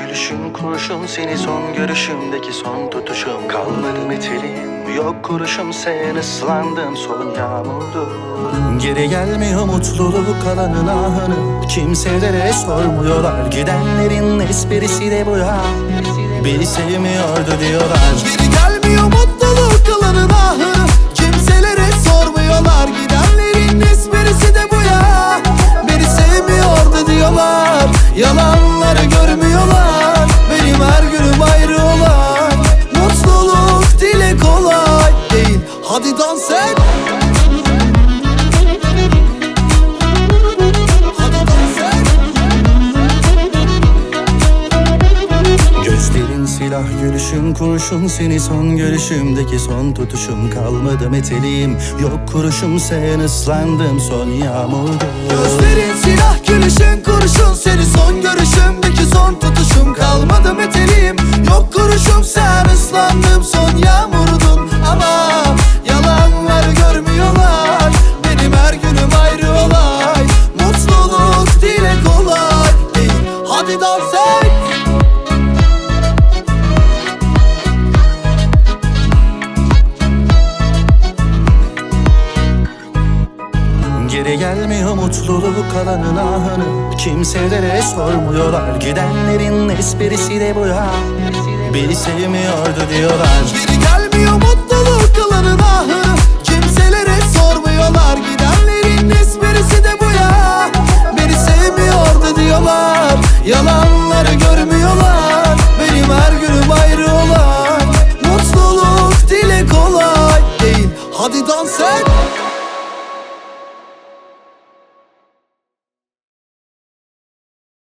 gülüşün kurşun, seni son görüşümdeki son tutuşum. Kalmadı metelim, yok kuruşum, sen ıslandın son yağmurdu. Geri gelmiyor mutluluk, kalanın ahını kimselere sormuyorlar. Gidenlerin esprisi de bu ya, beni sevmiyordu diyorlar. Geri gelmiyor mutluluk, kalanın ahını kimselere sormuyorlar. Gidenlerin esprisi de bu ya, beni sevmiyordu diyorlar. Yalanları görmüyorlar, benim her günüm ayrı olay. Mutluluk dile kolay değil, hadi dans et. Gözlerin silah, gülüşün kurşun, seni son görüşümdeki son tutuşum. Kalmadı meteliğim, yok kuruşum, sen ıslandım son yağmurda. Gözlerin silah, gülüşün kurşun, seni son görüşümdeki son tutuşum. Kalmadı meteliğim, yok kuruşum, sen ıslandım son yağmurdun. Ama yalanları görmüyorlar, benim her günüm ayrı olay. Mutluluk dile kolay değil, hadi dans et. Geri gelmiyor mutluluk, kalanın ahını kimselere sormuyorlar. Gidenlerin esprisi de bu ya, beni sevmiyordu diyorlar. Geri gelmiyor mutluluk, kalanın ahını kimselere sormuyorlar. Gidenlerin esprisi de bu ya, beni sevmiyordu diyorlar. Yalanları görmüyorlar, benim her günüm ayrı olay. Mutluluk dile kolay değil, hadi da